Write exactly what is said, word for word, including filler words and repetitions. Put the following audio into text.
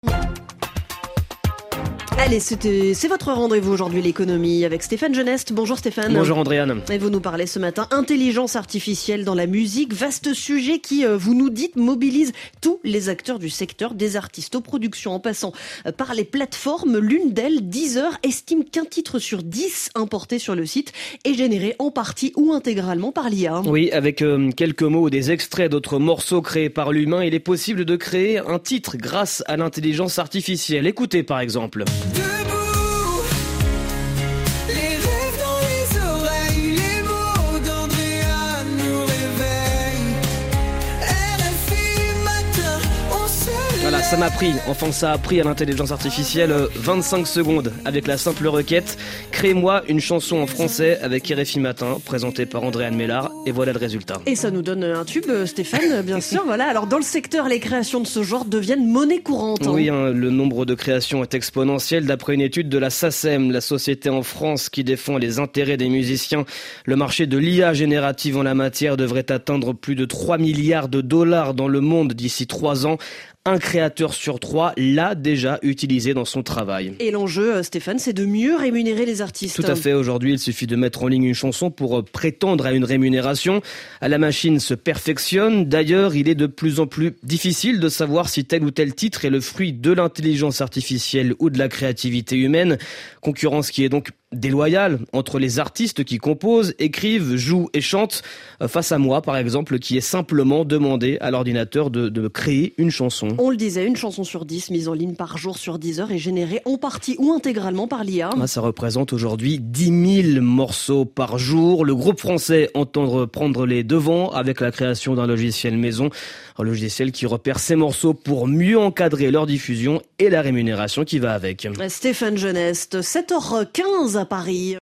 Allez, c'était, c'est votre rendez-vous aujourd'hui, l'économie, avec Stéphane Genest. Bonjour Stéphane. Bonjour Andréane. Et vous nous parlez ce matin intelligence artificielle dans la musique, vaste sujet qui, euh, vous nous dites, mobilise tous les acteurs du secteur, des artistes aux productions en passant euh, par les plateformes. L'une d'elles, Deezer, estime qu'un titre sur dix importé sur le site est généré en partie ou intégralement par l'I A. Oui, avec euh, quelques mots ou des extraits d'autres morceaux créés par l'humain, il est possible de créer un titre grâce à l'intelligence artificielle. Écoutez par exemple. Debout, les rêves dans les oreilles, les mots d'Andréane nous réveillent. R F I matin, on se Voilà, ça m'a pris, enfin ça a pris à l'intelligence artificielle euh, vingt-cinq secondes avec la simple requête « Crée-moi une chanson en français avec R F I Matin » présentée par Andréane Mélard, et voilà le résultat. Et ça nous donne un tube, Stéphane, bien sûr. Voilà. Alors, dans le secteur, les créations de ce genre deviennent monnaie courante. Hein. Oui, hein, le nombre de créations est exponentiel d'après une étude de la SACEM, la société en France qui défend les intérêts des musiciens. Le marché de l'I A générative en la matière devrait atteindre plus de trois milliards de dollars dans le monde d'ici trois ans. Un créateur sur trois l'a déjà utilisé dans son travail. Et l'enjeu, Stéphane, c'est de mieux rémunérer les artistes. Tout à fait. Aujourd'hui, il suffit de mettre en ligne une chanson pour prétendre à une rémunération. La machine se perfectionne. D'ailleurs, il est de plus en plus difficile de savoir si tel ou tel titre est le fruit de l'intelligence artificielle ou de la créativité humaine. Concurrence qui est donc déloyale entre les artistes qui composent, écrivent, jouent et chantent, face à moi, par exemple, qui est simplement demandé à l'ordinateur de, de créer une chanson. On le disait, une chanson sur dix mise en ligne par jour sur Deezer est générée en partie ou intégralement par l'I A. Ah, ça représente aujourd'hui dix mille morceaux par jour. Le groupe français entend prendre les devants avec la création d'un logiciel maison, un logiciel qui repère ces morceaux pour mieux encadrer leur diffusion et la rémunération qui va avec. Stéphane Genest, sept heures quinze à Paris.